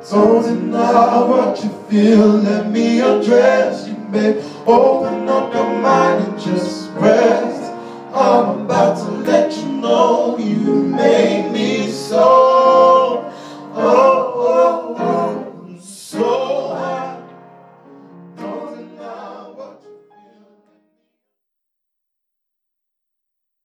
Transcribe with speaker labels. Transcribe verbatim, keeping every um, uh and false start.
Speaker 1: So tonight what you feel, let me undress you, babe. Open up your mind and just